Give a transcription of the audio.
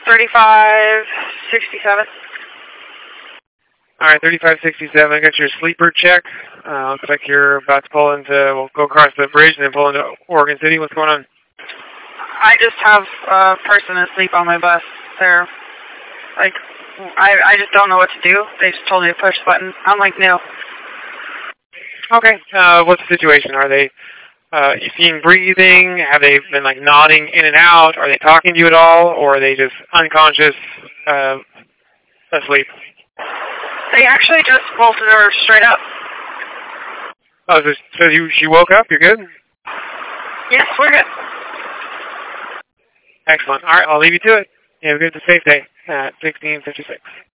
3567. All right, 3567. I got your sleeper check. Looks like you're about to pull into, we'll go across the bridge and then pull into Oregon City. What's going on? I just have a person asleep on my bus. They're, like, I just don't know what to do. They just told me to push the button. I'm like, no. Okay. What's the situation? Are they, you seeing breathing? Have they been, like, nodding in and out? Are they talking to you at all? Or are they just unconscious, asleep? They actually just bolted her straight up. Oh, so she woke up? You're good? Yes, we're good. Excellent. All right, I'll leave you to it. You have a good, safe day at 1656.